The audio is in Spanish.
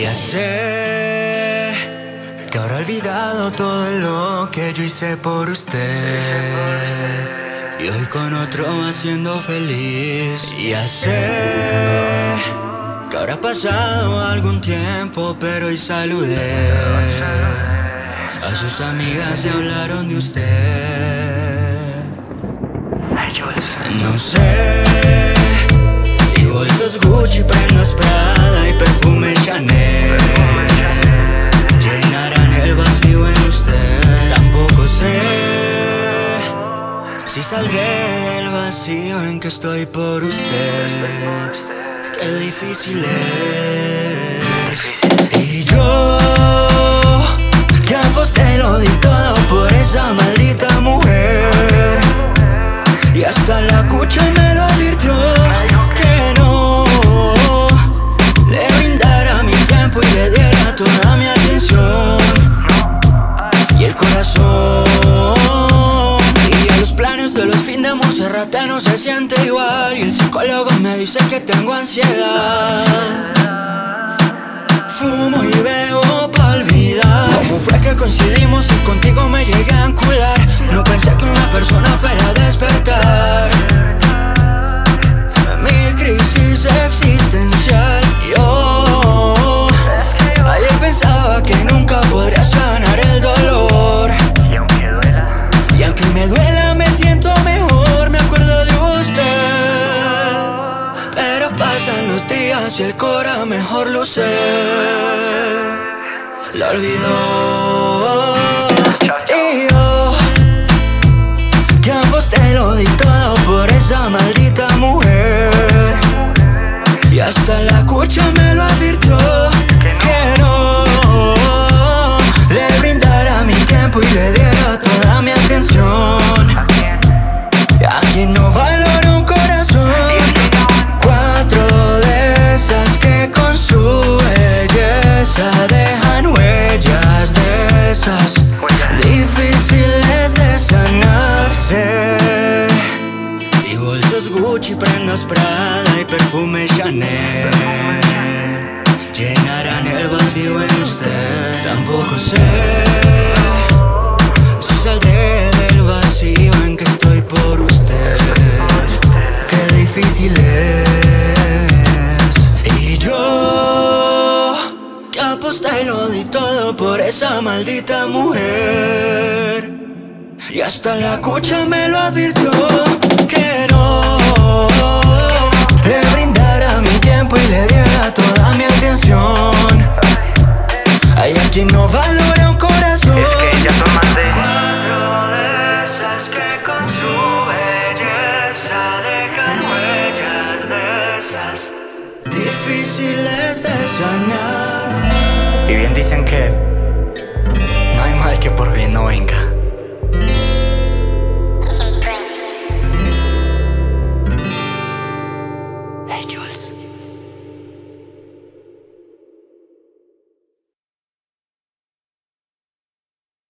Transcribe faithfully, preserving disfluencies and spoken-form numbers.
Ya sé que ahora he olvidado todo lo que yo hice por usted, y hoy con otro va siendo feliz. Ya sé que ahora ha pasado algún tiempo, pero hoy saludé a sus amigas y hablaron de usted. No sé si bolsas Gucci, prendas Prada y perfume Chanel llenarán el vacío en usted. Tampoco sé si saldré del vacío en que estoy por usted. Qué difícil es. Y yo, que aposté lo di todo por esa maldita mujer, y hasta la cucha me lo advirtió, que no le brindara mi tiempo y le diera toda mi atención y el corazón. Y ya los planes de los fines de Monserrate no se siente igual, y el psicólogo me dice que tengo ansiedad. Fumo y bebo pa' olvidar cómo fue que coincidimos y contigo me llegué a encular. No pensé que una persona fuera a despertar mi crisis existencial. Yo ayer pensaba que nunca podría sanar el dolor, y aunque duela, y aunque me duela me siento mejor. Me acuerdo de usted, pero pasan los días y el cora mejor luce. La olvidó. Y yo, que aposté lo di todo por esa maldita mujer, y hasta la cucha me lo advirtió, que no le brindara mi tiempo y le diera toda mi atención. A quien no valora un corazón, cuatro de esas que con su belleza dejan huellas de esas difíciles de sanar. Sé si bolsas Gucci, prendas Prada y perfume Chanel llenarán el vacío en usted. Tampoco sé si saldré del vacío en que estoy por usted. Qué difícil es. Y yo, que aposté y lo di todo por esa maldita mujer, y hasta la cucha me lo advirtió, que no le brindara mi tiempo y le diera toda mi atención. Hay a quien no valora un corazón. Es que ya son más de cuatro de esas que con su belleza dejan huellas de esas difíciles de sanar. Y bien dicen que no hay mal que por bien no venga.